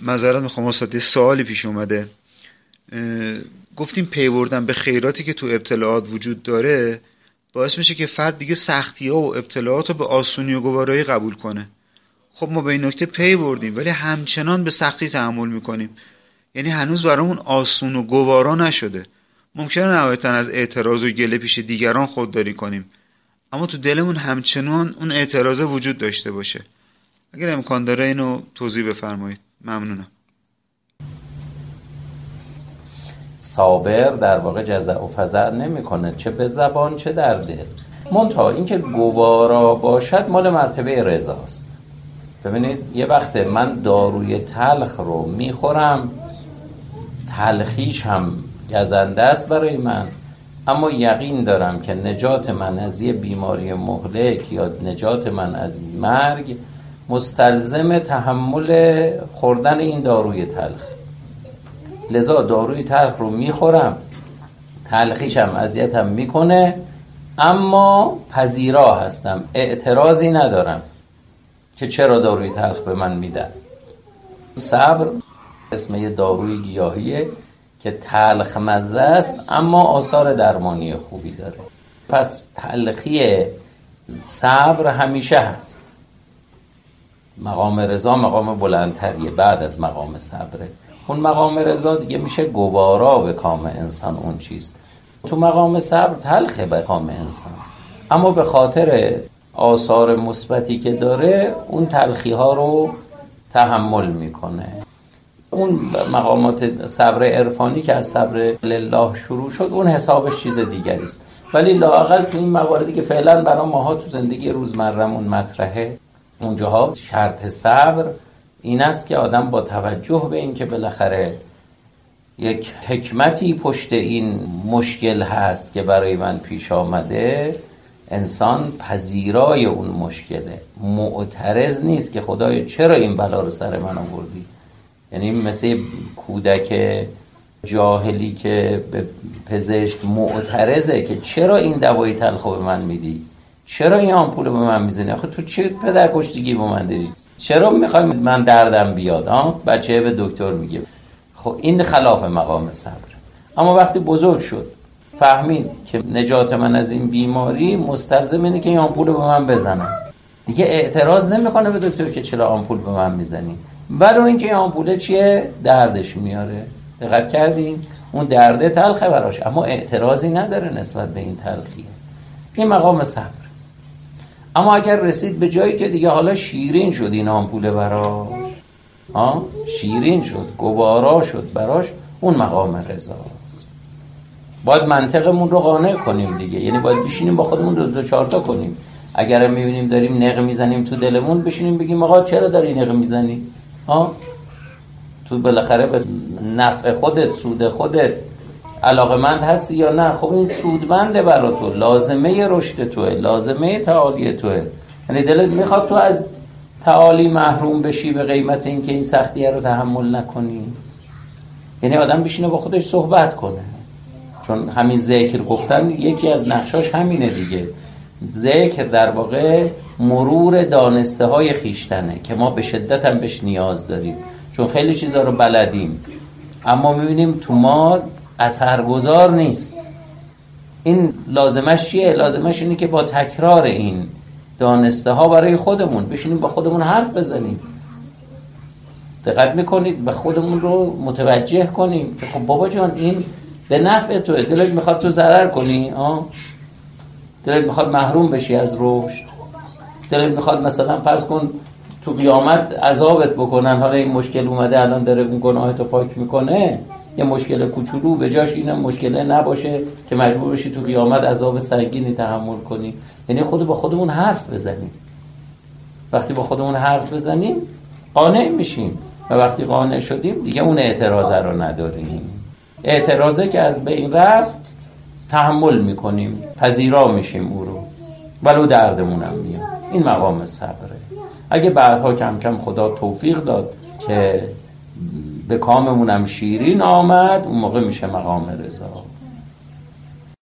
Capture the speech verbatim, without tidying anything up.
معذرت میخوام استاد، سوالی پیش اومده. گفتیم پی بردن به خیراتی که تو ابتلاعات وجود داره باعث میشه که فرد دیگه سختی ها و ابتلاعات رو به آسونی و گوارایی قبول کنه. خب ما به این نکته پی بردیم ولی همچنان به سختی تحمل میکنیم، یعنی هنوز برامون آسون و گوارا نشده. ممکنه نهایتاً از اعتراض و گله پیش دیگران خودداری کنیم، اما تو دلمون همچنان اون اعتراض وجود داشته باشه. اگر امکان داره اینو توضیح بفرمایید، ممنونم. صابر در واقع جزع و فزع نمیکنه، چه به زبان چه در دل. منتها اینکه گوارا باشد مال مرتبه رضاست. ببینید یه وقت من داروی تلخ رو میخورم، تلخیش هم گزنده است برای من، اما یقین دارم که نجات من از یه بیماری مهلک یا نجات من از مرگ مستلزم تحمل خوردن این داروی تلخ. لذا داروی تلخ رو میخورم، تلخیش هم اذیتم میکنه، اما پذیرا هستم، اعتراضی ندارم که چرا داروی تلخ به من میدن. صبر اسم یه داروی گیاهیه که تلخ مزه است اما آثار درمانی خوبی داره. پس تلخی صبر همیشه هست. مقام رضا مقام بلندتریه بعد از مقام صبره. اون مقام رضا دیگه میشه گوارا به کام انسان اون چیز. تو مقام صبر تلخه به کام انسان، اما به خاطر آثار مثبتی که داره اون تلخی ها رو تحمل میکنه. اون مقامات صبر عرفانی که از صبر لله شروع شد اون حسابش چیز دیگری است، ولی لااقل تو این مواردی که فعلا برای ماها تو زندگی روزمره‌مون مطرحه، اونجاها شرط صبر این است که آدم با توجه به این که بالاخره یک حکمتی پشت این مشکل هست که برای من پیش آمده، انسان پذیرای اون مشکله، معترض نیست که خدایا چرا این بلا رو سر من آوردی. یعنی مثل کودک جاهلی که به پزشک معترضه که چرا این دوای تلخ به من میدی، چرا این آمپول به من میزنی، آخه تو چه پدر کشتگی به من داری، چرا میخوای من دردم بیاد. ها بچه به دکتر میگه. خب این خلاف مقام صبر. اما وقتی بزرگ شد فهمید که نجات من از این بیماری مستلزم اینه که این آمپول به من بزنن، دیگه اعتراض نمیکنه به دکتر که چرا آمپول به من میزنی، ولو اینکه این آمپول چیه دردش میاره. دقت کردین؟ اون درده تلخه براش، اما اعتراضی نداره نسبت به این تلخیه. این مقام صبر. اما اگر رسید به جایی که دیگه حالا شیرین شد این آمپوله براش، ها شیرین شد، گوارا شد براش، اون مقام رضاست. باید منطقمون رو قانع کنیم دیگه، یعنی باید بشینیم با خودمون دو, دو چهار تا کنیم. اگر میبینیم داریم نق میزنیم تو دلمون، بشینیم بگیم آقا چرا داری نق میزنی؟ ها تو بالاخره به نفع خودت، سود خودت علاقمند هستی یا نه؟ خب این سودمنده برا تو، لازمه رشد توه، لازمه تعالی توه. یعنی دلت میخواد تو از تعالی محروم بشی به قیمت اینکه این سختیه رو تحمل نکنی؟ یعنی آدم بشینه با خودش صحبت کنه، چون همین ذکر گفتن یکی از نقشاش همینه دیگه. ذکر در واقع مرور دانسته های خیشتنه که ما به شدت هم بهش نیاز داریم، چون خیلی چیزا رو بلدیم اما میبینیم تو ما اثرگذار نیست. این لازمش چیه؟ لازمش اینه که با تکرار این دانسته ها برای خودمون بشینیم با خودمون حرف بزنیم. دقت میکنید؟ به خودمون رو متوجه کنیم که خب بابا جان این به نفع توه، دلت میخواد تو ضرر کنی؟ آه؟ دلت میخواد محروم بشی از رشد؟ دلت میخواد مثلا فرض کن تو قیامت عذابت بکنن، حالا این مشکل اومده الان داره اون گناهتو پاک میکنه، یه مشکل کوچولو به جاش این مشکله نباشه که مجبور بشی تو قیامت عذاب سنگینی تحمل کنی. یعنی خود با خودمون حرف بزنیم. وقتی با خودمون حرف بزنیم قانع میشیم و وقتی قانع شدیم دیگه اون اعتراضه رو نداریم. اعتراضه که از بین رفت تحمل میکنیم، پذیرا میشیم او رو، ولو دردمون هم میاد. این مقام صبره. اگه بعدها کم کم خدا توفیق داد که به کاممونم شیرین آمد، اون موقع میشه مقام رضا.